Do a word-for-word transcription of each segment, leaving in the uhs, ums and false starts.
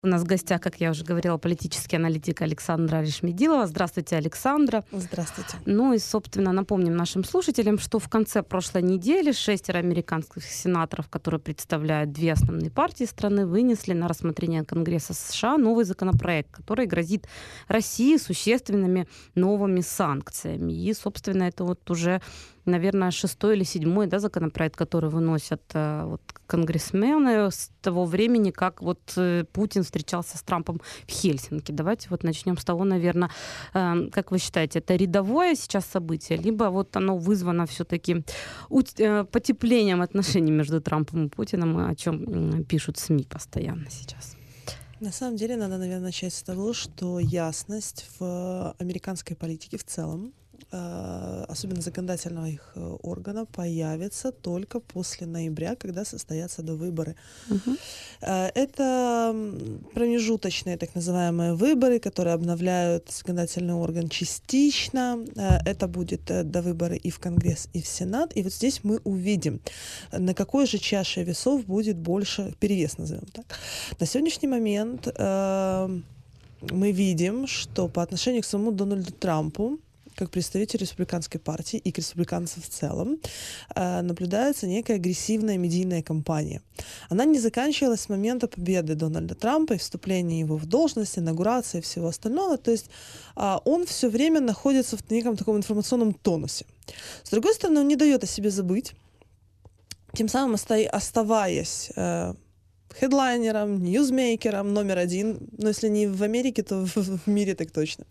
У нас в гостях, как я уже говорила, политический аналитик Александра Алишмедилова. Здравствуйте, Александра. Здравствуйте. Ну и, собственно, напомним нашим слушателям, что в конце прошлой недели шестеро американских сенаторов, которые представляют две основные партии страны, вынесли на рассмотрение Конгресса США новый законопроект, который грозит России существенными новыми санкциями. И, собственно, это вот уже, наверное, шестой или седьмой, да, законопроект, который выносят э, вот, конгрессмены с того времени, как вот э, Путин встречался с Трампом в Хельсинки. Давайте вот начнем с того, наверное, э, как вы считаете, это рядовое сейчас событие, либо вот оно вызвано все-таки э, потеплением отношений между Трампом и Путиным, о чем э, пишут СМИ постоянно сейчас? На самом деле надо, наверное, начать с того, что ясность в американской политике в целом, особенно законодательного их органа, появится только после ноября, когда состоятся довыборы. Угу. Это промежуточные так называемые выборы, которые обновляют законодательный орган частично. Это будет довыборы и в Конгресс, и в Сенат. И вот здесь мы увидим, на какой же чаше весов будет больше перевес, назовем так. На сегодняшний момент мы видим, что по отношению к самому Дональду Трампу, как представитель республиканской партии и к республиканцам в целом, э, наблюдается некая агрессивная медийная кампания. Она не заканчивалась с момента победы Дональда Трампа и вступления его в должность, инаугурации и всего остального. То есть э, он все время находится в неком таком информационном тонусе. С другой стороны, он не дает о себе забыть, тем самым оста- оставаясь э, хедлайнером, ньюзмейкером номер один, но если не в Америке, то в, в мире так точно.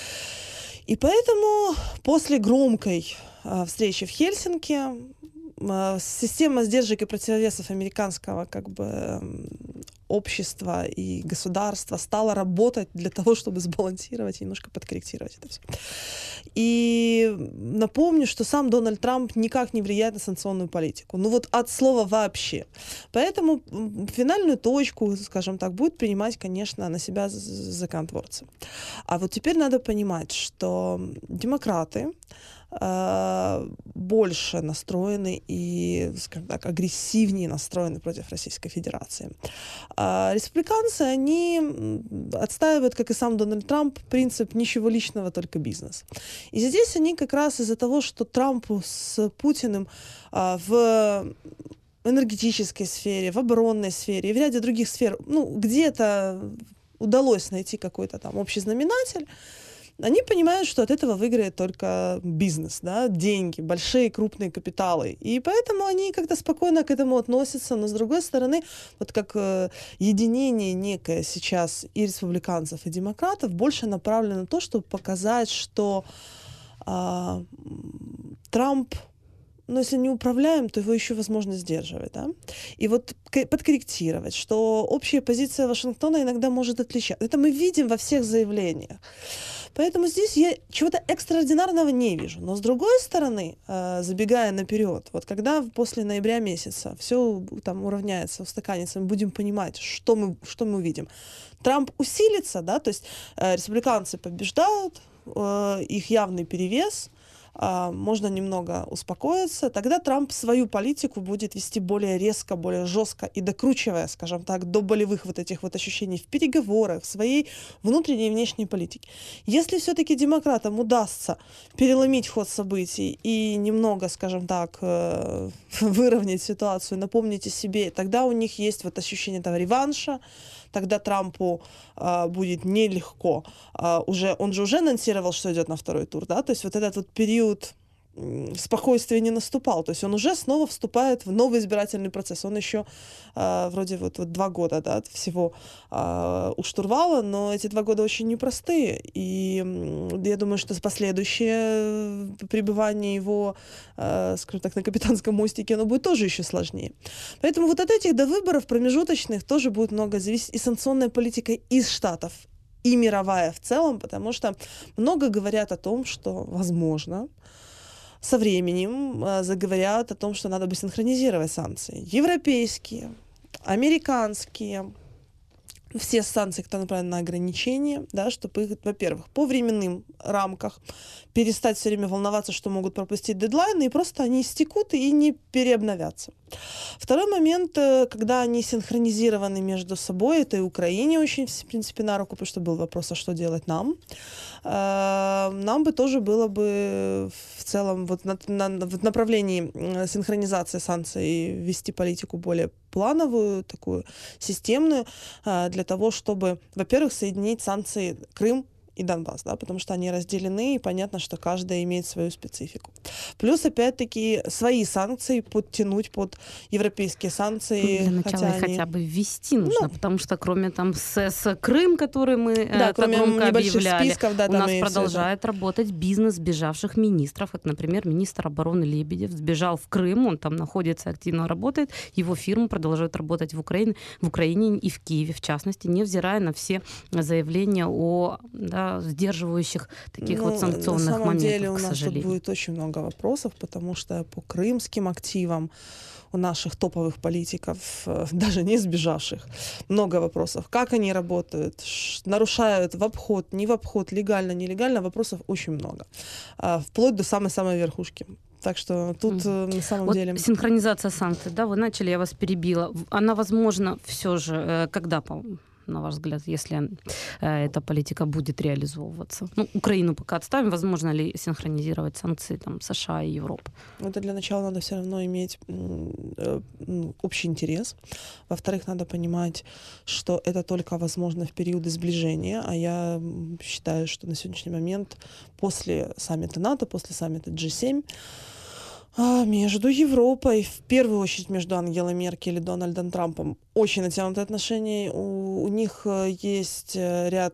И поэтому после громкой э, встречи в Хельсинки э, система сдержек и противовесов американского как бы, э, общества и государства стала работать для того, чтобы сбалансировать и немножко подкорректировать это все. И напомню, что сам Дональд Трамп никак не влияет на санкционную политику. Ну вот от слова вообще. Поэтому финальную точку, скажем так, будет принимать, конечно, на себя законотворцы. А вот теперь надо понимать, что демократы э, больше настроены и, скажем так, агрессивнее настроены против Российской Федерации. А республиканцы, они отстаивают, как и сам Дональд Трамп, принцип ничего личного, только бизнес. И здесь они как раз из-за того, что Трампу с Путиным а, в энергетической сфере, в оборонной сфере и в ряде других сфер, ну, где-то удалось найти какой-то там общий знаменатель, они понимают, что от этого выиграет только бизнес, да, деньги, большие крупные капиталы. И поэтому они как-то спокойно к этому относятся. Но, с другой стороны, вот как э, единение некое сейчас и республиканцев, и демократов больше направлено на то, чтобы показать, что э, Трамп, но если не управляем, то его еще возможно сдерживать. Да? И вот подкорректировать, что общая позиция Вашингтона иногда может отличаться. Это мы видим во всех заявлениях. Поэтому здесь я чего-то экстраординарного не вижу. Но с другой стороны, э, забегая наперед, вот когда после ноября месяца все там уравняется, устаканится, мы будем понимать, что мы, что мы увидим. Трамп усилится, да, то есть э, республиканцы побеждают, э, их явный перевес, можно немного успокоиться, тогда Трамп свою политику будет вести более резко, более жестко и докручивая, скажем так, до болевых вот этих вот ощущений в переговорах, в своей внутренней и внешней политике. Если все-таки демократам удастся переломить ход событий и немного, скажем так, выровнять ситуацию, напомнить о себе, тогда у них есть вот ощущение этого реванша, тогда Трампу а, будет нелегко. А, уже, он же уже анонсировал, что идет на второй тур, да, то есть вот этот вот период спокойствия не наступал, то есть он уже снова вступает в новый избирательный процесс. Он еще а, вроде вот, вот два года, да, всего а, у штурвала, но эти два года очень непростые, и я думаю, что последующее пребывание его, а, скажем так, на капитанском мостике, оно будет тоже еще сложнее. Поэтому вот от этих до выборов промежуточных тоже будет много зависеть и санкционная политика из Штатов, и мировая в целом, потому что много говорят о том, что, возможно, со временем э, заговорят о том, что надо бы синхронизировать санкции. Европейские, американские, все санкции, которые направлены на ограничения, да, чтобы их, во-первых, по временным рамках перестать все время волноваться, что могут пропустить дедлайны, и просто они истекут и не переобновятся. Второй момент, когда они синхронизированы между собой, это и Украине очень, в принципе, на руку, потому что был вопрос, а что делать нам. Нам бы тоже было бы в целом вот на, на, в направлении синхронизации санкций вести политику более плановую, такую системную, для того, чтобы, во-первых, соединить санкции Крым и Донбасс, да, потому что они разделены, и понятно, что каждая имеет свою специфику. Плюс, опять-таки, свои санкции подтянуть под европейские санкции. Для начала хотя, их они... хотя бы ввести нужно, ну, потому что кроме там с, с Крым, который мы да, э, кроме так громко небольших объявляли, списков, да, у нас и продолжает все, да. работать бизнес сбежавших министров. Это, например, министр обороны Лебедев сбежал в Крым, он там находится, активно работает, его фирма продолжает работать в Украине, в Украине и в Киеве, в частности, невзирая на все заявления о, да, сдерживающих таких ну, вот санкционных на самом моментов, деле у к нас сожалению. тут будет очень много вопросов, потому что по крымским активам у наших топовых политиков, даже не сбежавших, много вопросов. Как они работают, нарушают в обход, не в обход, легально, нелегально, вопросов очень много. Вплоть до самой-самой верхушки. Так что тут mm. на самом вот деле... Синхронизация санкций, да, вы начали, я вас перебила. Она возможна все же, когда, по-моему, на ваш взгляд, если э, эта политика будет реализовываться? Ну, Украину пока отставим. Возможно ли синхронизировать санкции там, США и Европы? Это для начала надо все равно иметь э, общий интерес. Во-вторых, надо понимать, что это только возможно в периоды сближения. А я считаю, что на сегодняшний момент после саммита НАТО, после саммита джи семь, между Европой, в первую очередь между Ангелой Меркель и Дональдом Трампом, очень натянутые отношения. У, у них есть ряд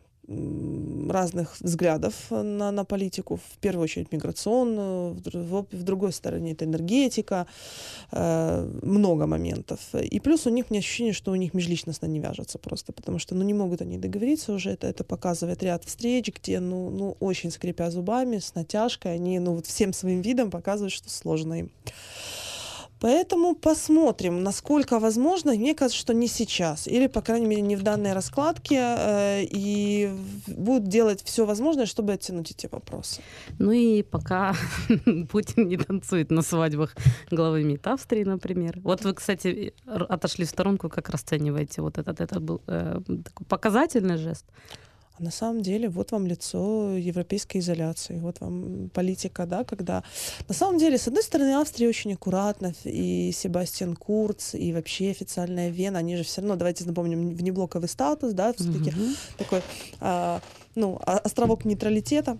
разных взглядов на, на политику, в первую очередь миграционную, в, в другой стороне это энергетика, э, много моментов. И плюс у них, мне ощущение, что у них межличностно не вяжется просто, потому что ну, не могут они договориться уже, это, это показывает ряд встреч, где, ну, ну, очень скрипя зубами, с натяжкой, они ну, вот всем своим видом показывают, что сложно им. Поэтому посмотрим, насколько возможно. Мне кажется, что не сейчас. Или, по крайней мере, не в данной раскладке. Э, и будут делать все возможное, чтобы оттянуть эти вопросы. Ну и пока Путин не танцует на свадьбах главы МИД Австрии, например. Вот вы, кстати, отошли в сторонку. Как расцениваете вот этот? Это был э, такой показательный жест? А на самом деле вот вам лицо европейской изоляции, вот вам политика, да, когда... На самом деле, с одной стороны, Австрия очень аккуратна, и Себастьян Курц, и вообще официальная Вена, они же все равно, давайте напомним, внеблоковый статус, да, все-таки mm-hmm. такой, а, ну, островок нейтралитета.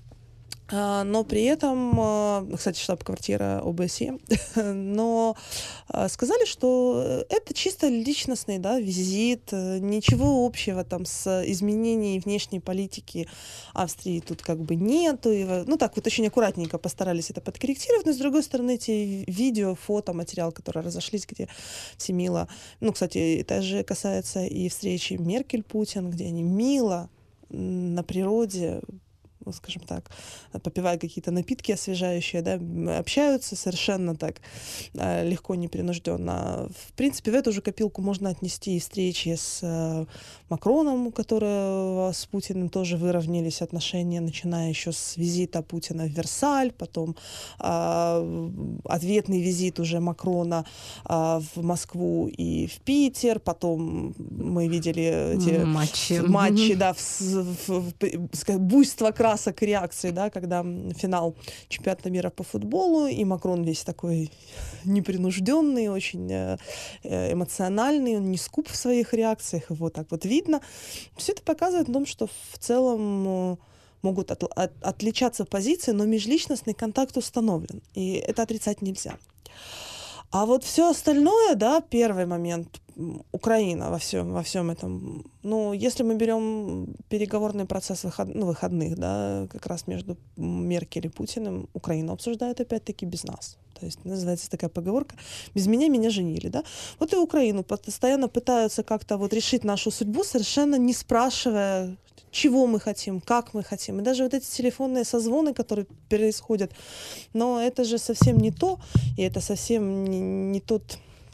Но при этом, кстати, штаб-квартира о бэ эс е, но сказали, что это чисто личностный, да, визит, ничего общего там с изменением внешней политики Австрии тут как бы нету. И, ну так вот очень аккуратненько постарались это подкорректировать, но с другой стороны эти видео, фото, материал, которые разошлись, где все мило, ну, кстати, это же касается и встречи Меркель-Путин, где они мило на природе, ну, скажем так, попивая какие-то напитки освежающие, да, общаются совершенно так легко, непринужденно. В принципе, в эту же копилку можно отнести и встречи с Макроном, у которого с Путиным тоже выровнялись отношения, начиная еще с визита Путина в Версаль, потом а, ответный визит уже Макрона а, в Москву и в Питер, потом мы видели эти матчи, матчи да, в, в, в, буйство красок и реакций, да, когда финал чемпионата мира по футболу, и Макрон весь такой непринужденный, очень эмоциональный, он не скуп в своих реакциях, его так вот видно. Все это показывает о том, что в целом могут от, от, отличаться позиции, но межличностный контакт установлен, и это отрицать нельзя. А вот все остальное, да, первый момент, Украина во всем, во всем этом. Ну, если мы берем переговорный процесс выход, ну, выходных, да, как раз между Меркель и Путиным, Украину обсуждают опять-таки без нас. То есть называется такая поговорка «без меня меня женили», да. Вот и Украину постоянно пытаются как-то вот решить нашу судьбу, совершенно не спрашивая, чего мы хотим, как мы хотим. И даже вот эти телефонные созвоны, которые происходят, но это же совсем не то, и это совсем не, не тот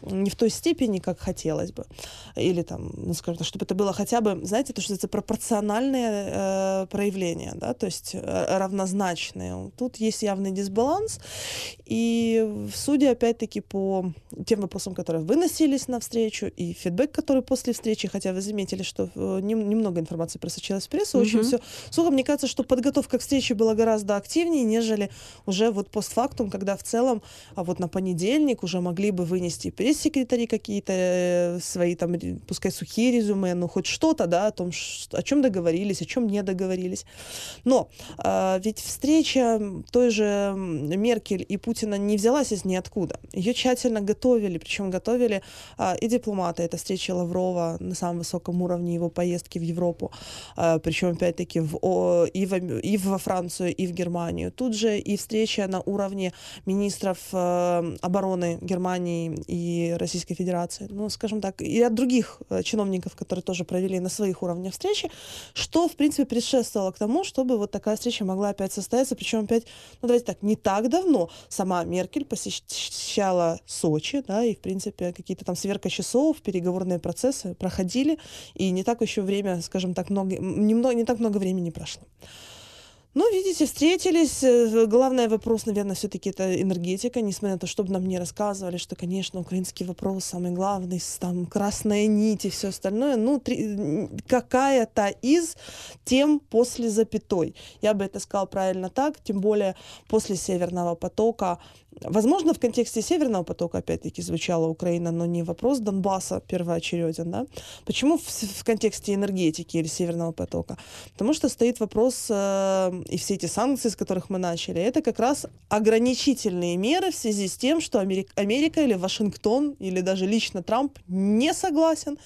не в той степени, как хотелось бы. Или там, ну, скажем так, чтобы это было хотя бы, знаете, то, что это пропорциональное э, проявление, да, то есть э, равнозначные. Тут есть явный дисбаланс. И судя, опять-таки, по тем вопросам, которые выносились на встречу, и фидбэк, который после встречи, хотя вы заметили, что немного информации просочилась в прессу, mm-hmm. очень все сухо. Мне кажется, что подготовка к встрече была гораздо активнее, нежели уже вот постфактум, когда в целом а вот на понедельник уже могли бы вынести пресс-секретари какие-то свои там, пускай сухие резюме, ну хоть что-то, да, о том, о чем договорились, о чем не договорились. Но а, ведь встреча той же Меркель и Путина не взялась из ниоткуда. Ее тщательно готовили, причем готовили а, и дипломаты. Это встреча Лаврова на самом высоком уровне, его поездки в Европу, а, причем опять-таки в, о, и, в, и во Францию, и в Германию. Тут же и встреча на уровне министров э, обороны Германии и Российской Федерации, ну, скажем так, и от других э, чиновников, которые тоже провели на своих уровнях встречи, что, в принципе, предшествовало к тому, чтобы вот такая встреча могла опять состояться, причем опять, ну, давайте так, не так давно сама Меркель посещала Сочи, да, и, в принципе, какие-то там сверка часов, переговорные процессы проходили, и не так еще время, скажем так, много, немного, не так много времени прошло. Ну, видите, встретились. Главный вопрос, наверное, все-таки это энергетика, несмотря на то, чтобы нам не рассказывали, что, конечно, украинский вопрос самый главный, там, красная нить и все остальное. Ну, три, какая-то из тем после запятой. Я бы это сказала правильно так, тем более после Северного потока. Возможно, в контексте Северного потока, опять-таки, звучала Украина, но не вопрос Донбасса первоочереден, да? Почему в, в контексте энергетики или Северного потока? Потому что стоит вопрос, э, и все эти санкции, с которых мы начали, это как раз ограничительные меры в связи с тем, что Америка, Америка или Вашингтон, или даже лично Трамп не согласен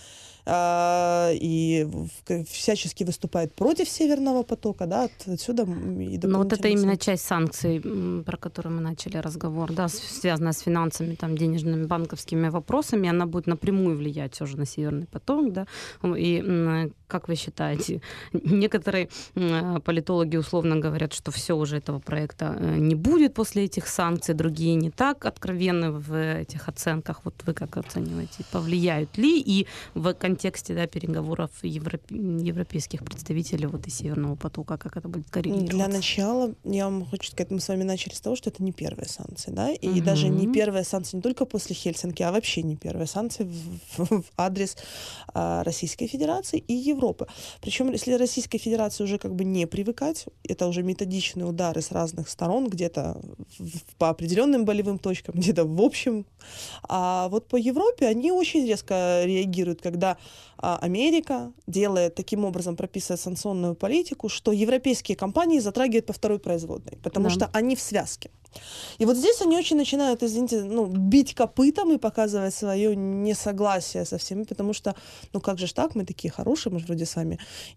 и всячески выступает против Северного потока, да, отсюда и дополнительно. Но вот это именно часть санкций, про которую мы начали разговор, да, связанная с финансами, там, денежными, банковскими вопросами, она будет напрямую влиять тоже на Северный поток, да, и как вы считаете, некоторые политологи условно говорят, что все уже этого проекта не будет после этих санкций, другие не так откровенны в этих оценках, вот вы как оцениваете, повлияют ли и в контексте, да, переговоров европе, европейских представителей вот и Северного потока, как это будет коррелироваться? Для начала я вам хочу сказать, мы с вами начали с того, что это не первые санкции, да, и угу. даже не первые санкции не только после Хельсинки, а вообще не первые санкции в, в, в адрес а, Российской Федерации и Европы. Причем, если Российской Федерации уже как бы не привыкать, это уже методичные удары с разных сторон, где-то в, по определенным болевым точкам, где-то в общем, а вот по Европе они очень резко реагируют, когда Америка делает таким образом, прописывает санкционную политику, что европейские компании затрагивают по второй производной, потому да. что они в связке. И вот здесь они очень начинают, извините, ну, бить копытом и показывать свое несогласие со всеми, потому что, ну как же ж так, мы такие хорошие, мы же вроде с вами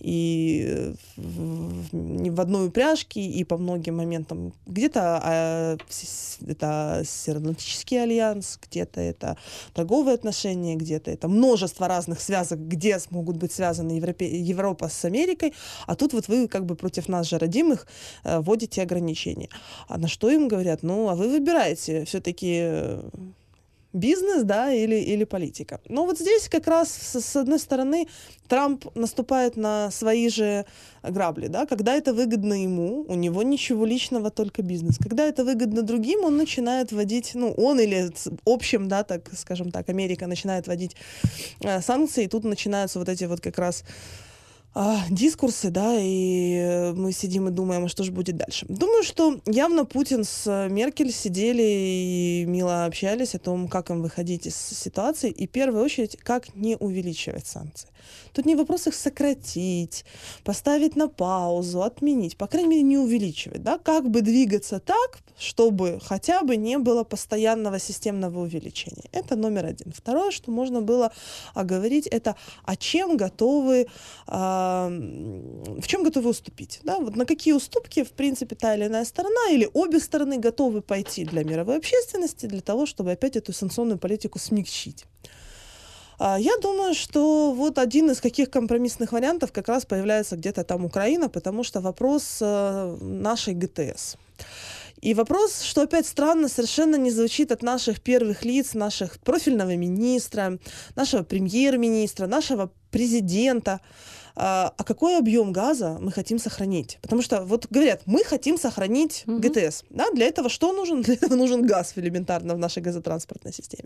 и в, в одной упряжке, и по многим моментам. Где-то а, это Североатлантический альянс, где-то это торговые отношения, где-то это множество разных связок, где смогут быть связаны Европе, Европа с Америкой, а тут вот вы как бы против нас же родимых э, вводите ограничения. А на что им говорят? Ну, а вы выбираете все-таки бизнес, да, или, или политика. Но вот здесь как раз, с, с одной стороны, Трамп наступает на свои же грабли, да, когда это выгодно ему, у него ничего личного, только бизнес. Когда это выгодно другим, он начинает вводить, ну, он или общем, да, так, скажем так, Америка начинает вводить э, санкции, и тут начинаются вот эти вот как раз дискурсы, да, и мы сидим и думаем, а что же будет дальше. Думаю, что явно Путин с Меркель сидели и мило общались о том, как им выходить из ситуации, и в первую очередь, как не увеличивать санкции. Тут не вопрос их сократить, поставить на паузу, отменить, по крайней мере, не увеличивать, да, как бы двигаться так, чтобы хотя бы не было постоянного системного увеличения. Это номер один. Второе, что можно было оговорить, это а чем готовы в чем готовы уступить, да, вот на какие уступки, в принципе, та или иная сторона или обе стороны готовы пойти для мировой общественности, для того, чтобы опять эту санкционную политику смягчить. Я думаю, что вот один из каких компромиссных вариантов как раз появляется где-то там Украина, потому что вопрос нашей ГТС. И вопрос, что опять странно, совершенно не звучит от наших первых лиц, наших профильного министра, нашего премьер-министра, нашего президента. А, а какой объем газа мы хотим сохранить? Потому что вот говорят, мы хотим сохранить Мгм. ГТС. Да? Для этого что нужен? Для этого нужен газ элементарно в нашей газотранспортной системе.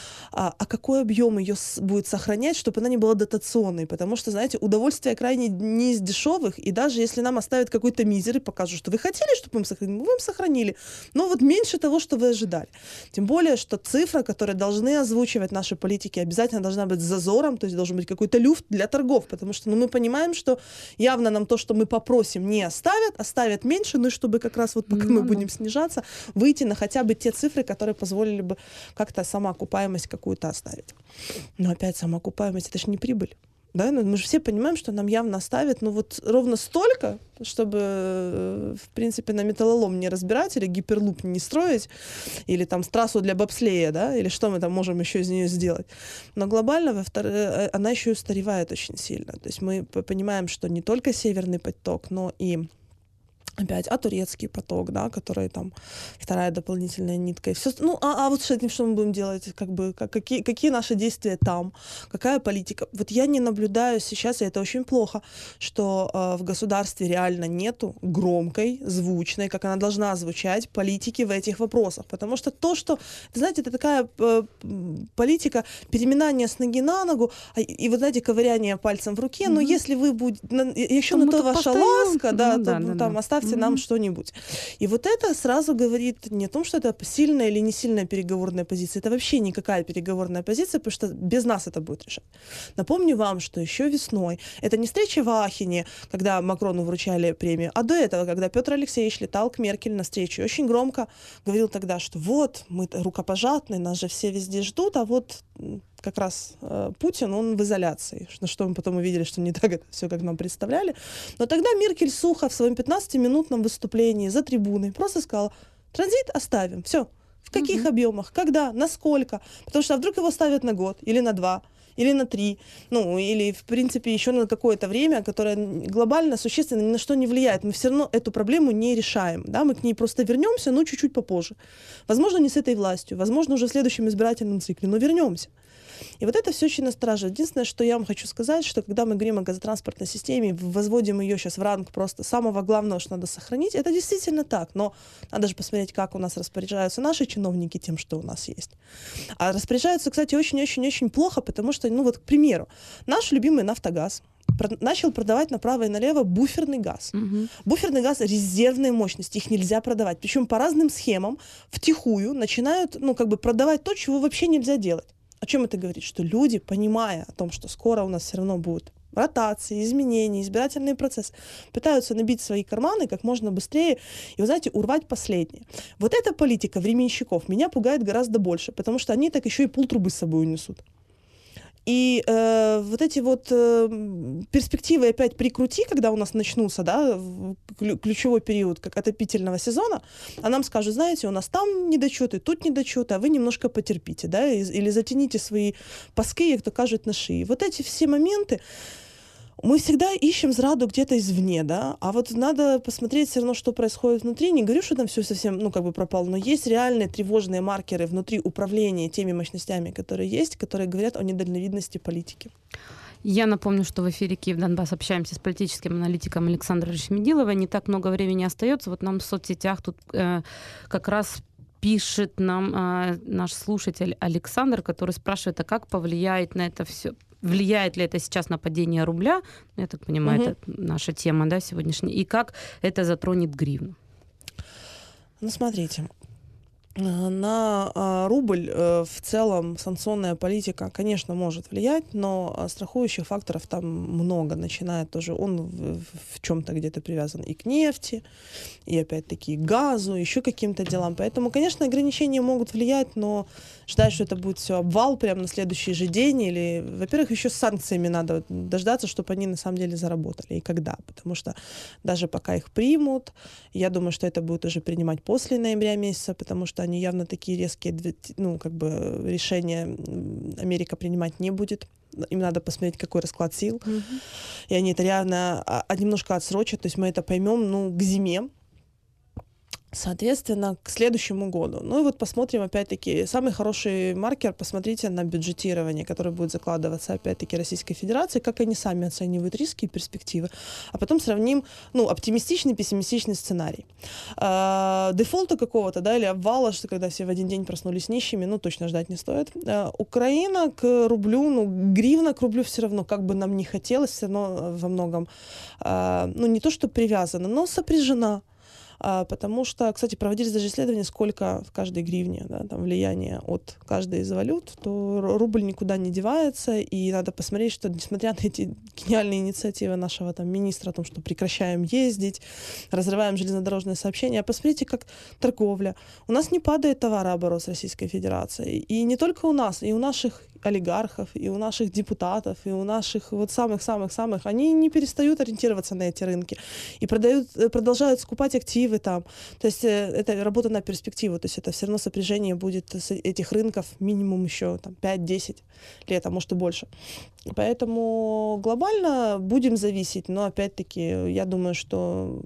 А, а какой объем ее с- будет сохранять, чтобы она не была дотационной? Потому что, знаете, удовольствие крайне не из дешевых, и даже если нам оставят какой-то мизер и покажут, что вы хотели, чтобы мы им сохранили, мы им сохранили, но вот меньше того, что вы ожидали. Тем более, что цифра, которую должны озвучивать наши политики, обязательно должна быть с зазором, то есть должен быть какой-то люфт для торгов, потому что ну, мы понимаем, что явно нам то, что мы попросим, не оставят, оставят меньше, ну и чтобы как раз вот пока Ну мы да. будем снижаться, выйти на хотя бы те цифры, которые позволили бы как-то самоокупаемость какую-то оставить. Но опять самоокупаемость — это же не прибыль. Да? Ну, мы же все понимаем, что нам явно оставят ну вот ровно столько, чтобы, э, в принципе, на металлолом не разбирать или гиперлуп не строить, или там трассу для бобслея, да, или что мы там можем еще из нее сделать. Но глобально, во-вторых, э, она еще и устаревает очень сильно. То есть мы п- понимаем, что не только Северный поток, но и опять, а турецкий поток, да, который там вторая дополнительная нитка. И всё, ну, а, а вот с этим что мы будем делать? Как бы, как, какие, какие наши действия там? Какая политика? Вот я не наблюдаю сейчас, и это очень плохо, что э, в государстве реально нету громкой, звучной, как она должна звучать, политики в этих вопросах. Потому что то, что, вы знаете, это такая э, политика переминания с ноги на ногу, а, и, вот знаете, ковыряние пальцем в руке, но Мгм. если вы будете, еще То на мы то тут ваша постоим. ласка, да, Ну то да, да, там да. оставьте нам Мгм. что-нибудь. И вот это сразу говорит не о том, что это сильная или не сильная переговорная позиция. Это вообще никакая переговорная позиция, потому что без нас это будет решать. Напомню вам, что еще весной, это не встреча в Ахене, когда Макрону вручали премию, а до этого, когда Петр Алексеевич летал к Меркель на встречу, очень громко говорил тогда, что вот, мы рукопожатные, нас же все везде ждут, а вот м, как раз э, Путин, он в изоляции. На что мы потом увидели, что не так это все, как нам представляли. Но тогда Меркель сухо в своем пятнадцатиминутном выступлении за трибуной просто сказала, транзит оставим, все. В каких Мгм. объемах, когда, насколько? Потому что а вдруг его ставят на год или на два, или на три, ну, или, в принципе, еще на какое-то время, которое глобально, существенно ни на что не влияет. Мы все равно эту проблему не решаем, да, мы к ней просто вернемся, но чуть-чуть попозже. Возможно, не с этой властью, возможно, уже в следующем избирательном цикле, но вернемся. И вот это все очень настораживает. Единственное, что я вам хочу сказать, что когда мы говорим о газотранспортной системе, возводим ее сейчас в ранг просто самого главного, что надо сохранить, это действительно так. Но надо же посмотреть, как у нас распоряжаются наши чиновники тем, что у нас есть. А распоряжаются, кстати, очень-очень-очень плохо, потому что, ну вот, к примеру, наш любимый «Нафтогаз» про- начал продавать направо и налево буферный газ. Мгм. Буферный газ резервной мощности, их нельзя продавать. Причем по разным схемам втихую начинают, ну, как бы продавать то, чего вообще нельзя делать. О чем это говорит? Что люди, понимая о том, что скоро у нас все равно будут ротации, изменения, избирательные процессы, пытаются набить свои карманы как можно быстрее и, вы знаете, урвать последнее. Вот эта политика временщиков меня пугает гораздо больше, потому что они так еще и полтрубы с собой унесут. И э, вот эти вот э, перспективы опять прикрути, когда у нас начнутся, да, в- клю- ключевой период как отопительного сезона, а нам скажут, знаете, у нас там недочеты, тут недочеты, а вы немножко потерпите, да, и- или затяните свои паски, как то кажут, на шее. Вот эти все моменты, мы всегда ищем зраду где-то извне, да, а вот надо посмотреть все равно, что происходит внутри. Не говорю, что там все совсем, ну, как бы пропало, но есть реальные тревожные маркеры внутри управления теми мощностями, которые есть, которые говорят о недальновидности политики. Я напомню, что в эфире «Киев Донбасс» общаемся с политическим аналитиком Александрой Решмедиловой. Не так много времени остается. Вот нам в соцсетях тут э, как раз пишет нам э, наш слушатель Александр, который спрашивает, а как повлияет на это все? Влияет ли это сейчас на падение рубля? Я так понимаю, Мгм. это наша тема, да, сегодняшняя. И как это затронет гривну? Ну, смотрите, э, на а, рубль э, в целом санкционная политика, конечно, может влиять, но а, страхующих факторов там много, начиная тоже, он в, в чем-то где-то привязан и к нефти, и опять-таки к газу, еще каким-то делам. Поэтому, конечно, ограничения могут влиять, но ждать, что это будет все обвал прямо на следующий же день, или, во-первых, еще с санкциями надо дождаться, чтобы они на самом деле заработали, и когда, потому что даже пока их примут, я думаю, что это будет уже принимать после ноября месяца, потому что они явно такие резкие, ну, как бы решения м, Америка принимать не будет. Им надо посмотреть, какой расклад сил. Мгм. И они это реально а, а, немножко отсрочат. То есть мы это поймем, ну, к зиме. соответственно, к следующему году. Ну и вот посмотрим, опять-таки, самый хороший маркер, посмотрите на бюджетирование, которое будет закладываться, опять-таки, Российской Федерацией, как они сами оценивают риски и перспективы, а потом сравним, ну, оптимистичный, пессимистичный сценарий. А, дефолта какого-то, да, или обвала, что когда все в один день проснулись нищими, ну, точно ждать не стоит. А, Украина к рублю, ну, гривна к рублю все равно, как бы нам не хотелось, все равно во многом, а, ну, не то, что привязана, но сопряжена. А, потому что, кстати, проводились даже исследования, сколько в каждой гривне, да, там, влияния от каждой из валют, то рубль никуда не девается, и надо посмотреть, что, несмотря на эти гениальные инициативы нашего там министра о том, что прекращаем ездить, разрываем железнодорожное сообщение, посмотрите, как торговля. У нас не падает товарооборот с Российской Федерацией, и не только у нас, и у наших олигархов, и у наших депутатов, и у наших вот самых-самых-самых, они не перестают ориентироваться на эти рынки и продают, продолжают скупать активы там. То есть это работа на перспективу, то есть это все равно сопряжение будет с этих рынков минимум еще там, пять-десять лет, а может и больше. Поэтому глобально будем зависеть, но опять-таки я думаю, что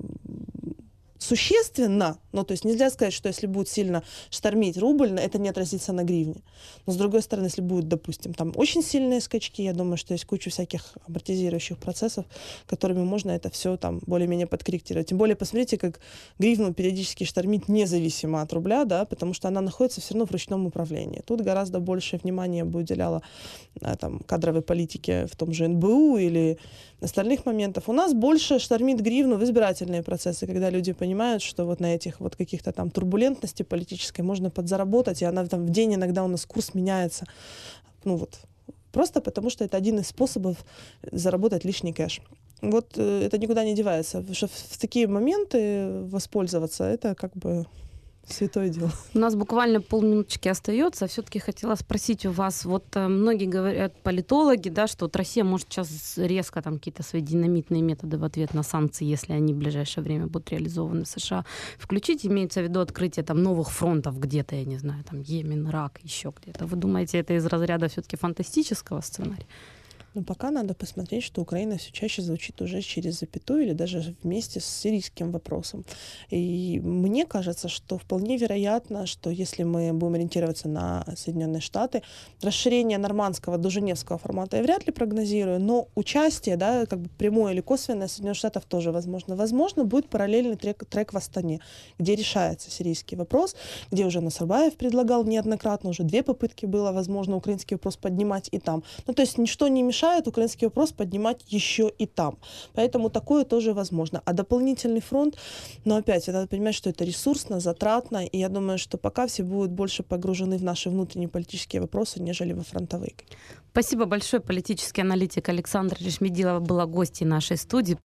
существенно, ну, то есть нельзя сказать, что если будет сильно штормить рубль, это не отразится на гривне. Но, с другой стороны, если будут, допустим, там очень сильные скачки, я думаю, что есть куча всяких амортизирующих процессов, которыми можно это все там более-менее подкорректировать. Тем более, посмотрите, как гривну периодически штормит независимо от рубля, да, потому что она находится все равно в ручном управлении. Тут гораздо больше внимания бы уделяло там, кадровой политике в том же эн бэ у или остальных моментов. У нас больше штормит гривну в избирательные процессы, когда люди понимают, что вот на этих вот каких-то там турбулентности политической можно подзаработать, и она там в день иногда у нас курс меняется. Ну вот, просто потому что это один из способов заработать лишний кэш. Вот э, это никуда не девается. Потому что в, в такие моменты воспользоваться, это как бы святое дело. У нас буквально полминуточки остается. Все-таки хотела спросить у вас, вот э, многие говорят, политологи, да, что вот Россия может сейчас резко там какие-то свои динамитные методы в ответ на санкции, если они в ближайшее время будут реализованы в США, включить, имеется в виду открытие там новых фронтов где-то, я не знаю, там Йемен, Ирак, еще где-то. Вы думаете, это из разряда все-таки фантастического сценария? Но пока надо посмотреть, что Украина все чаще звучит уже через запятую или даже вместе с сирийским вопросом. И мне кажется, что вполне вероятно, что если мы будем ориентироваться на Соединенные Штаты, расширение нормандского до женевского формата я вряд ли прогнозирую, но участие, да, как бы прямое или косвенное Соединенных Штатов тоже возможно. Возможно, будет параллельный трек, трек в Астане, где решается сирийский вопрос, где уже Насарбаев предлагал неоднократно, уже две попытки было, возможно, украинский вопрос поднимать и там. Ну, то есть ничто не мешает украинский вопрос поднимать еще и там. Поэтому такое тоже возможно. А дополнительный фронт, но опять, надо понимать, что это ресурсно, затратно, и я думаю, что пока все будут больше погружены в наши внутренние политические вопросы, нежели во фронтовые. Спасибо большое. Политический аналитик Александра Решмедилова была гостьей нашей студии.